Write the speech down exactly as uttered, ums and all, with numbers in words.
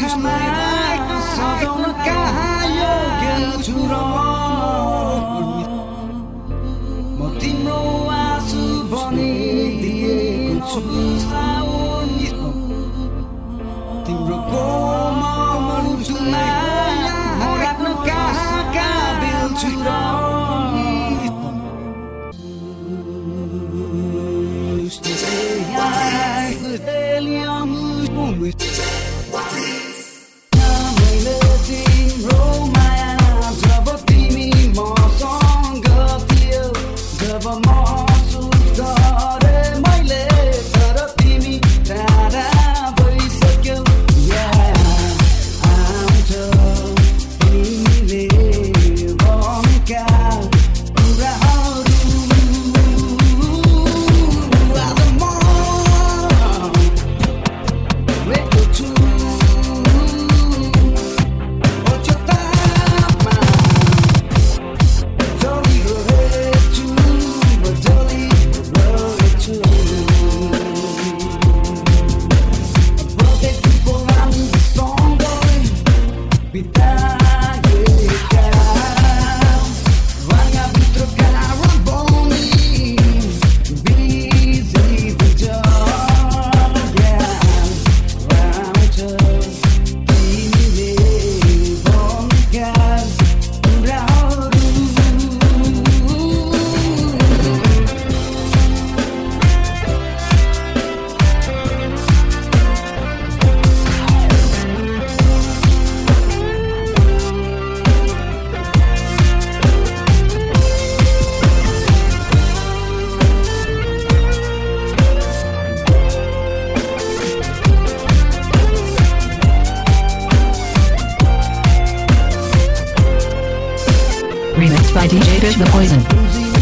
सजाउन कहाँ योग्य छु र म तिम्रो आँसु बनिदिएको छु तिम्रो कोमल मुटुमा म राख्न कहाँ काबिल छु र मैले तिम्रो माया जब तिमी मसँग थियौ जब महसुस गरे मैले तर तिमी टाढा भइसक्यौ आउँछ तिमीले भनेका कुराहरू आज म रोएको छु Remixed by D J Bish the Poison.